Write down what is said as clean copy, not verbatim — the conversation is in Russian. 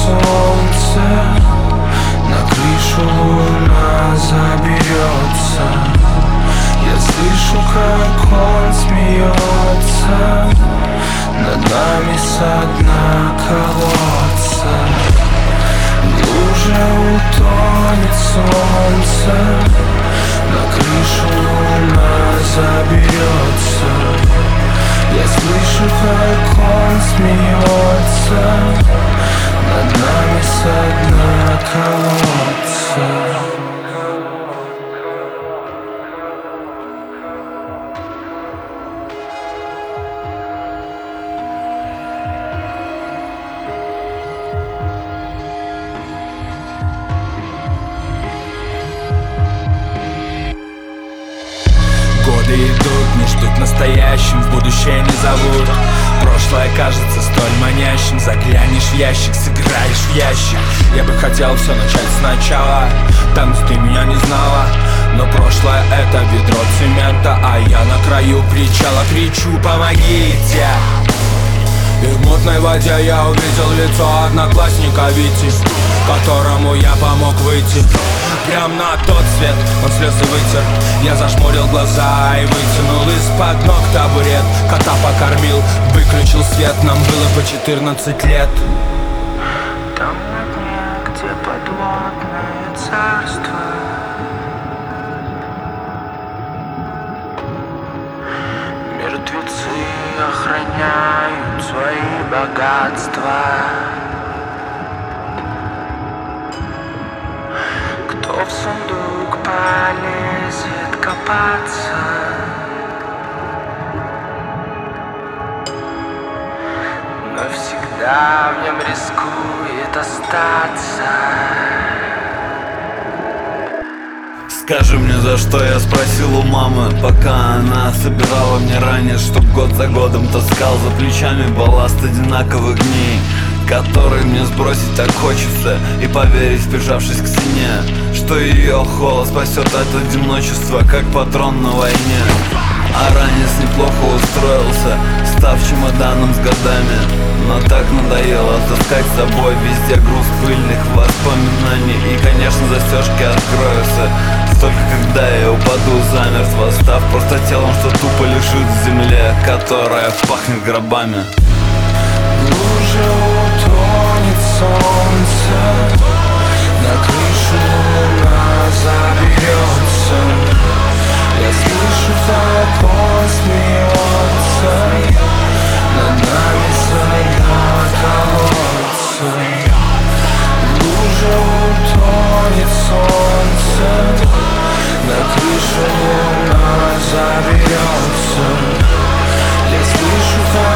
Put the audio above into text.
солнце, на крышу луна заберется. Я слышу, как он смеется над нами со дна колодца. В луже утонет солнце, на крышу луна заберется. Я слышу, как он смеется над нами со дна колодца. Годы идут, не ждут настоящим, в будущее не зовут. Прошлое кажется столь манящим. Заглянешь в ящик, сыграешь в ящик. Я бы хотел все начать сначала. Там ты меня не знала, но прошлое это ведро цемента, а я на краю причала кричу: помогите! И в мутной воде я увидел лицо одноклассника Вити, которому я помог выйти прям на тот свет. Он слезы вытер, я зажмурил глаза и вытянул из-под ног табурет. Кота покормил, выключил свет, нам было по 14 лет. Там на дне, где подводное царство, мертвецы охраняют свои богатства. Кто в сундук полезет копаться, навсегда в нем рискует остаться. Скажи мне, за что я спросил у мамы, пока она собирала мне ранее, чтоб год за годом таскал за плечами балласт одинаковых дней, который мне сбросить так хочется, и поверить, прижавшись к стене, что ее холод спасет от одиночества, как патрон на войне. А ранец неплохо устроился, став чемоданом с годами, но так надоело таскать с собой везде груз пыльных воспоминаний. И, конечно, застежки откроются только когда я упаду замертво, став просто телом, что тупо лежит в земле, которая пахнет гробами. В луже утонет солнце, на крышу луна заберется. Я слышу, как он смеется над нами со дна колодца. В луже утонет солнце, на крышу луна заберется. Я слышу, как